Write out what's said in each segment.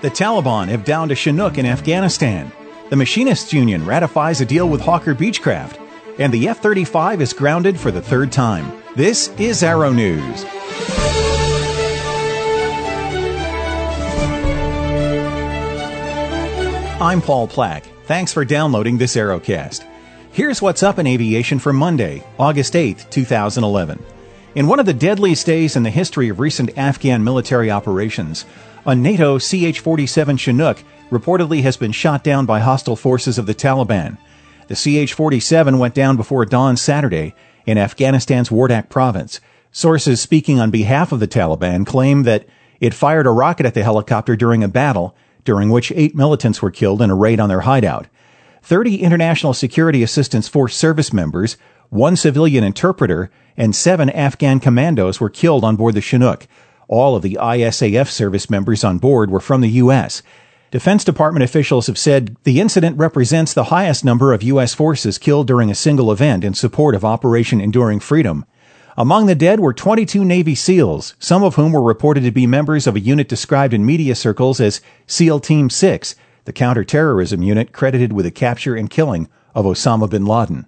The Taliban have downed a Chinook in Afghanistan. The Machinists Union ratifies a deal with Hawker Beechcraft. And the F-35 is grounded for the third time. This is Arrow News. I'm Paul Plack. Thanks for downloading this Arrowcast. Here's what's up in aviation for Monday, August 8, 2011. In one of the deadliest days in the history of recent Afghan military operations, a NATO CH-47 Chinook reportedly has been shot down by hostile forces of the Taliban. The CH-47 went down before dawn Saturday in Afghanistan's Wardak province. Sources speaking on behalf of the Taliban claim that it fired a rocket at the helicopter during a battle, during which 8 militants were killed in a raid on their hideout. 30 International Security Assistance Force service members, 1 civilian interpreter, and 7 Afghan commandos were killed on board the Chinook. All of the ISAF service members on board were from the U.S. Defense Department officials have said the incident represents the highest number of U.S. forces killed during a single event in support of Operation Enduring Freedom. Among the dead were 22 Navy SEALs, some of whom were reported to be members of a unit described in media circles as SEAL Team 6, the counterterrorism unit credited with the capture and killing of Osama bin Laden.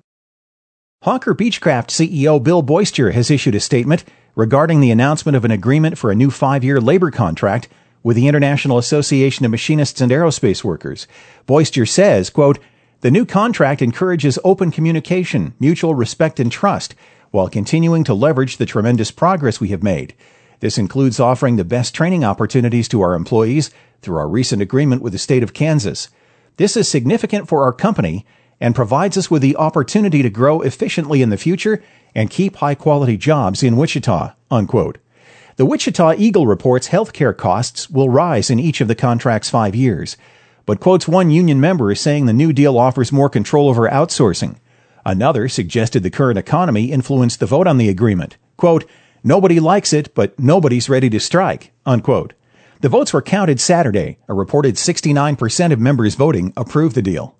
Hawker Beechcraft CEO Bill Boyster has issued a statement regarding the announcement of an agreement for a new 5-year labor contract with the International Association of Machinists and Aerospace Workers. Boyster says, quote, "The new contract encourages open communication, mutual respect and trust, while continuing to leverage the tremendous progress we have made. This includes offering the best training opportunities to our employees through our recent agreement with the state of Kansas. This is significant for our company and provides us with the opportunity to grow efficiently in the future and keep high-quality jobs in Wichita," unquote. The Wichita Eagle reports healthcare costs will rise in each of the contract's 5 years, but quotes one union member as saying the new deal offers more control over outsourcing. Another suggested the current economy influenced the vote on the agreement. Quote, "Nobody likes it, but nobody's ready to strike," unquote. The votes were counted Saturday. A reported 69% of members voting approved the deal.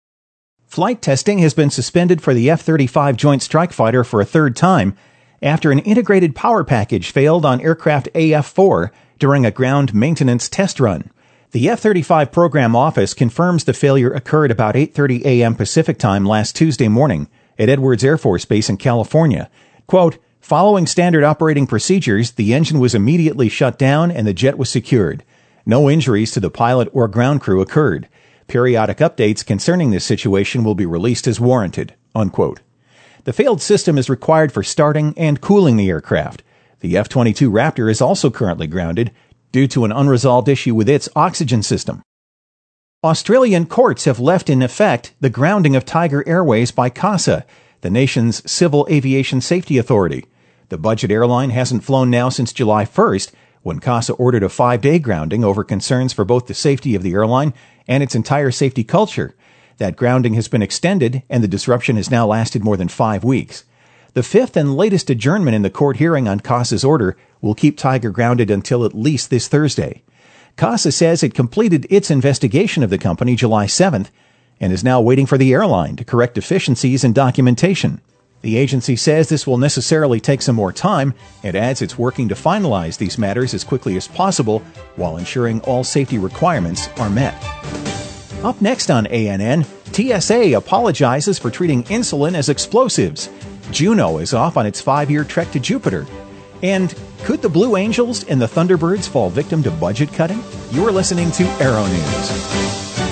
Flight testing has been suspended for the F-35 Joint Strike Fighter for a third time after an integrated power package failed on aircraft AF-4 during a ground maintenance test run. The F-35 program office confirms the failure occurred about 8:30 a.m. Pacific time last Tuesday morning at Edwards Air Force Base in California. Quote, "Following standard operating procedures, the engine was immediately shut down and the jet was secured. No injuries to the pilot or ground crew occurred. Periodic updates concerning this situation will be released as warranted," unquote. The failed system is required for starting and cooling the aircraft. The F-22 Raptor is also currently grounded due to an unresolved issue with its oxygen system. Australian courts have left in effect the grounding of Tiger Airways by CASA, the nation's civil aviation safety authority. The budget airline hasn't flown now since July 1st, when CASA ordered a 5-day grounding over concerns for both the safety of the airline and its entire safety culture. That grounding has been extended, and the disruption has now lasted more than 5 weeks. The 5th and latest adjournment in the court hearing on CASA's order will keep Tiger grounded until at least this Thursday. CASA says it completed its investigation of the company July 7th and is now waiting for the airline to correct deficiencies in documentation. The agency says this will necessarily take some more time and adds it's working to finalize these matters as quickly as possible while ensuring all safety requirements are met. Up next on ANN, TSA apologizes for treating insulin as explosives. Juno is off on its 5-year trek to Jupiter. And could the Blue Angels and the Thunderbirds fall victim to budget cutting? You are listening to Arrow News.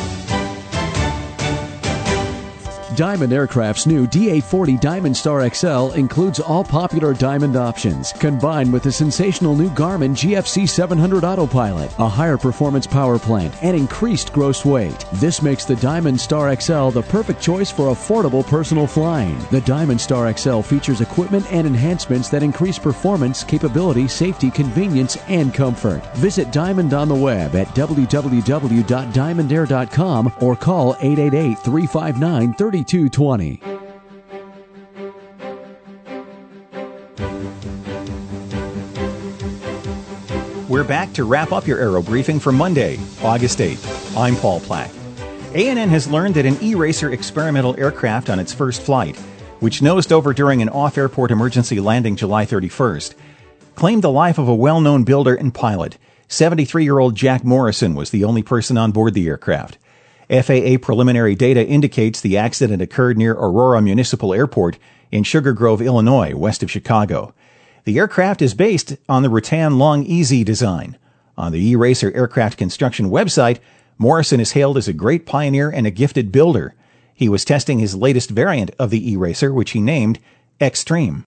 Diamond Aircraft's new DA-40 Diamond Star XL includes all popular Diamond options, combined with the sensational new Garmin GFC 700 Autopilot, a higher performance power plant, and increased gross weight. This makes the Diamond Star XL the perfect choice for affordable personal flying. The Diamond Star XL features equipment and enhancements that increase performance, capability, safety, convenience, and comfort. Visit Diamond on the web at www.diamondair.com or call 888-359-3220. We're back to wrap up your Aero Briefing for Monday, August 8th. I'm Paul Plack. ANN has learned that an E-Racer experimental aircraft on its first flight, which nosed over during an off-airport emergency landing July 31st, claimed the life of a well-known builder and pilot. 73-year-old Jack Morrison was the only person on board the aircraft. FAA preliminary data indicates the accident occurred near Aurora Municipal Airport in Sugar Grove, Illinois, west of Chicago. The aircraft is based on the Rutan Long EZ design. On the E-Racer aircraft construction website, Morrison is hailed as a great pioneer and a gifted builder. He was testing his latest variant of the E-Racer, which he named Extreme.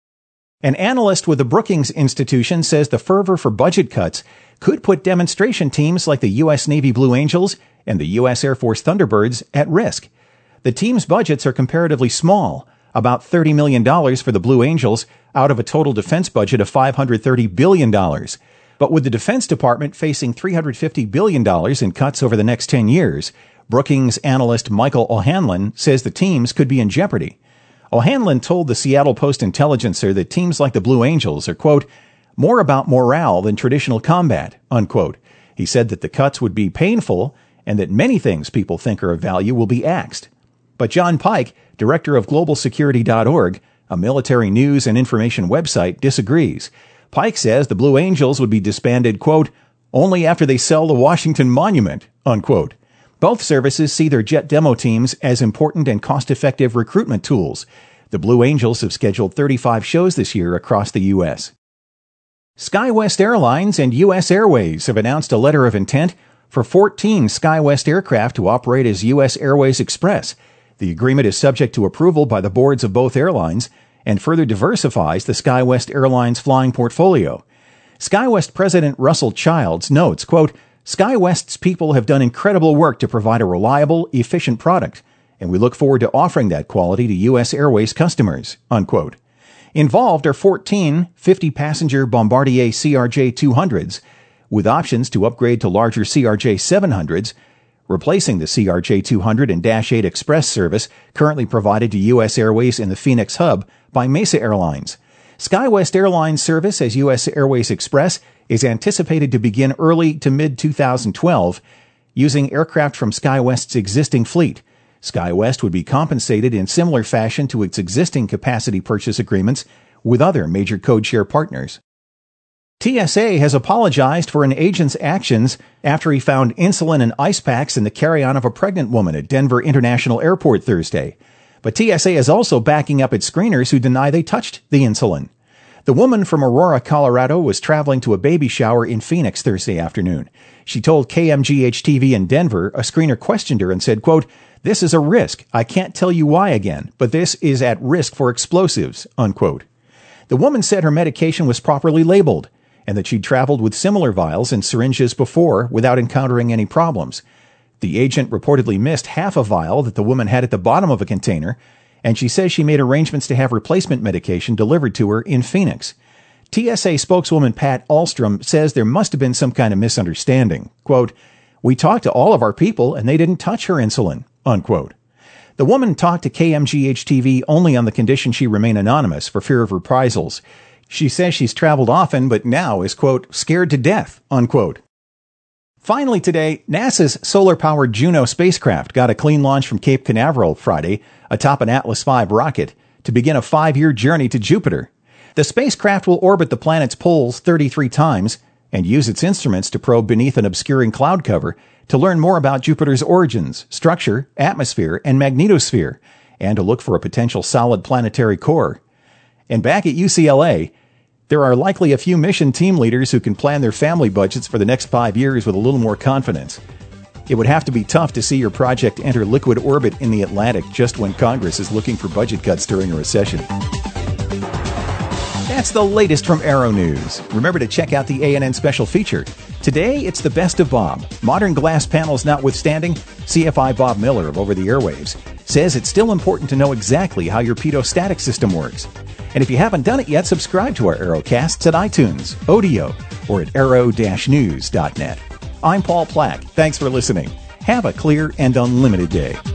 An analyst with the Brookings Institution says the fervor for budget cuts could put demonstration teams like the U.S. Navy Blue Angels and the U.S. Air Force Thunderbirds at risk. The team's budgets are comparatively small, about $30 million for the Blue Angels out of a total defense budget of $530 billion. But with the Defense Department facing $350 billion in cuts over the next 10 years, Brookings analyst Michael O'Hanlon says the teams could be in jeopardy. O'Hanlon told the Seattle Post-Intelligencer that teams like the Blue Angels are, quote, more about morale than traditional combat, unquote. He said that the cuts would be painful and that many things people think are of value will be axed. But John Pike, director of GlobalSecurity.org, a military news and information website, disagrees. Pike says the Blue Angels would be disbanded, quote, only after they sell the Washington Monument, unquote. Both services see their jet demo teams as important and cost-effective recruitment tools. The Blue Angels have scheduled 35 shows this year across the U.S. SkyWest Airlines and U.S. Airways have announced a letter of intent for 14 SkyWest aircraft to operate as U.S. Airways Express. The agreement is subject to approval by the boards of both airlines and further diversifies the SkyWest Airlines flying portfolio. SkyWest President Russell Childs notes, quote, SkyWest's people have done incredible work to provide a reliable, efficient product, and we look forward to offering that quality to U.S. Airways customers, unquote. Involved are 14 50-passenger Bombardier CRJ-200s, with options to upgrade to larger CRJ-700s, replacing the CRJ-200 and Dash 8 Express service currently provided to U.S. Airways in the Phoenix hub by Mesa Airlines. SkyWest Airlines service as U.S. Airways Express is anticipated to begin early to mid-2012 using aircraft from SkyWest's existing fleet. SkyWest would be compensated in similar fashion to its existing capacity purchase agreements with other major codeshare partners. TSA has apologized for an agent's actions after he found insulin and ice packs in the carry-on of a pregnant woman at Denver International Airport Thursday. But TSA is also backing up its screeners who deny they touched the insulin. The woman from Aurora, Colorado, was traveling to a baby shower in Phoenix Thursday afternoon. She told KMGH-TV in Denver, a screener questioned her and said, quote, this is a risk. I can't tell you why again, but this is at risk for explosives, unquote. The woman said her medication was properly labeled and that she'd traveled with similar vials and syringes before without encountering any problems. The agent reportedly missed half a vial that the woman had at the bottom of a container, and she says she made arrangements to have replacement medication delivered to her in Phoenix. TSA spokeswoman Pat Ahlstrom says there must have been some kind of misunderstanding. Quote, we talked to all of our people and they didn't touch her insulin, unquote. The woman talked to KMGH-TV only on the condition she remain anonymous for fear of reprisals. She says she's traveled often, but now is, quote, scared to death, unquote. Finally today, NASA's solar-powered Juno spacecraft got a clean launch from Cape Canaveral Friday atop an Atlas V rocket to begin a 5-year journey to Jupiter. The spacecraft will orbit the planet's poles 33 times and use its instruments to probe beneath an obscuring cloud cover to learn more about Jupiter's origins, structure, atmosphere, and magnetosphere, and to look for a potential solid planetary core. And back at UCLA, there are likely a few mission team leaders who can plan their family budgets for the next 5 years with a little more confidence. It would have to be tough to see your project enter liquid orbit in the Atlantic just when Congress is looking for budget cuts during a recession. That's the latest from Aero News. Remember to check out the ANN special feature. Today, it's the best of Bob. Modern glass panels notwithstanding, CFI Bob Miller of Over the Airwaves says it's still important to know exactly how your pitot-static system works. And if you haven't done it yet, subscribe to our Aerocasts at iTunes, Odeo, or at aero-news.net. I'm Paul Plack. Thanks for listening. Have a clear and unlimited day.